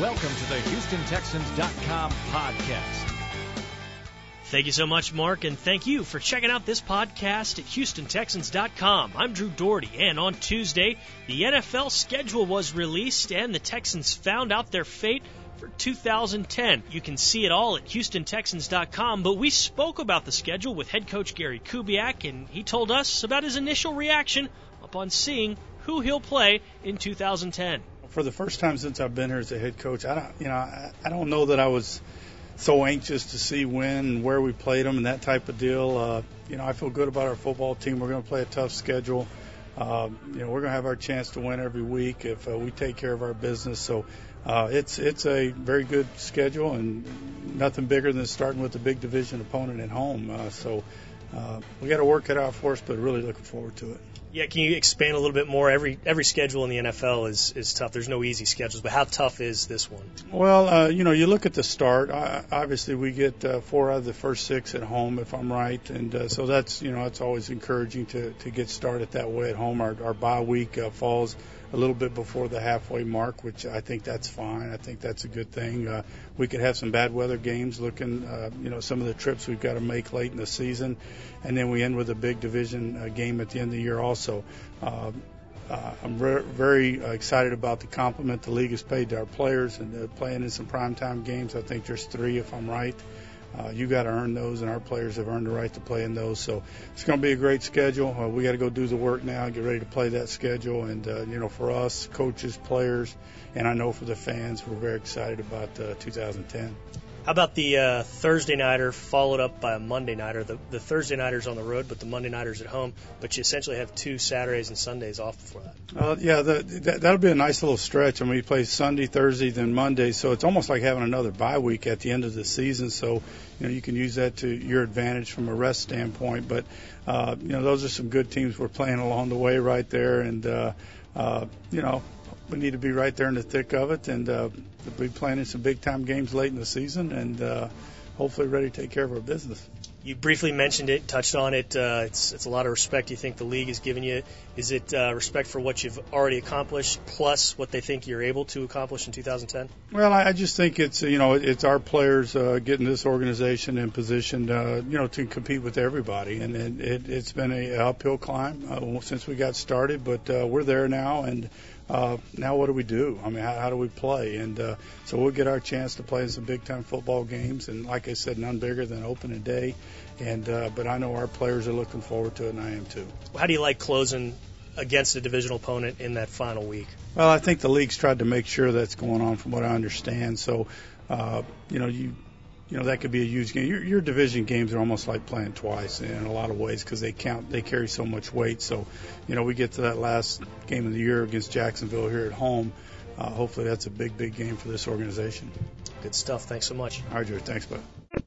welcome to the HoustonTexans.com podcast. Thank you so much, Mark, and thank you for checking out this podcast at HoustonTexans.com. I'm Drew Doherty, and on Tuesday, the NFL schedule was released, and the Texans found out their fate for 2010. You can see it all at HoustonTexans.com, but we spoke about the schedule with head coach Gary Kubiak, and he told us about his initial reaction upon seeing who he'll play in 2010. For the first time since I've been here as a head coach, I don't know that I was so anxious to see when and where we played them and that type of deal. I feel good about our football team. We're going to play a tough schedule. We're going to have our chance to win every week if we take care of our business. So it's a very good schedule and nothing bigger than starting with a big division opponent at home. We got to work it out for us, but really looking forward to it. Yeah, can you expand a little bit more? Every schedule in the NFL is tough. There's no easy schedules, but how tough is this one? Well, you look at the start. Obviously, we get 4 out of the first 6 at home, if I'm right, and so that's it's always encouraging to get started that way at home. Our bye week falls a little bit before the halfway mark, which I think that's fine. I think that's a good thing. We could have some bad weather games looking, some of the trips we've got to make late in the season, and then we end with a big division game at the end of the year also. I'm very excited about the compliment the league has paid to our players and playing in some primetime games. I think there's 3, if I'm right. You got to earn those, and our players have earned the right to play in those. So it's going to be a great schedule. We got to go do the work now, get ready to play that schedule. And, for us, coaches, players, and I know for the fans, we're very excited about 2010. How about the Thursday nighter followed up by a Monday nighter? The Thursday nighter's on the road, but the Monday nighter's at home. But you essentially have 2 Saturdays and Sundays off before that. That'll be a nice little stretch. I mean, you play Sunday, Thursday, then Monday, so it's almost like having another bye week at the end of the season. So you can use that to your advantage from a rest standpoint. But those are some good teams we're playing along the way right there, and we need to be right there in the thick of it, and we'll be playing in some big-time games late in the season, and hopefully ready to take care of our business. You briefly mentioned it, touched on it. It's a lot of respect you think the league has given you. Is it respect for what you've already accomplished plus what they think you're able to accomplish in 2010? Well, I just think it's our players getting this organization in position to compete with everybody, and it's been an uphill climb since we got started, but we're there now, and now what do we do? I mean, how do we play? And so we'll get our chance to play in some big-time football games, and like I said, none bigger than opening day. And but I know our players are looking forward to it, and I am too. How do you like closing against a divisional opponent in that final week? Well, I think the league's tried to make sure that's going on, from what I understand. So, that could be a huge game. Your division games are almost like playing twice in a lot of ways because they carry so much weight. So, we get to that last game of the year against Jacksonville here at home. Hopefully that's a big, big game for this organization. Good stuff. Thanks so much. All right, George. Thanks, bud.